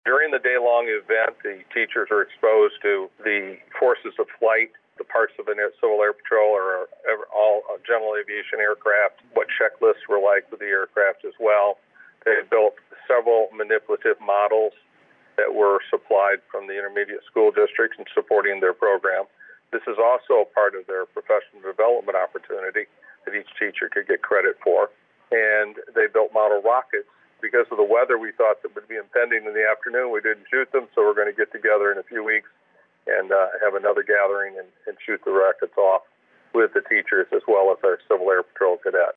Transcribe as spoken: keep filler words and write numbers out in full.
During the day-long event, the teachers are exposed to the forces of flight, the parts of the Civil Air Patrol or all general aviation aircraft, what checklists were like with the aircraft as well. They built several manipulative models that were supplied from the intermediate school districts and supporting their program. This is also a part of their professional development opportunity that each teacher could get credit for. And they built model rockets. Because of the weather we thought that would be impending in the afternoon, we didn't shoot them, so we're going to get together in a few weeks and uh, have another gathering and, and shoot the rockets off with the teachers as well as our Civil Air Patrol cadets.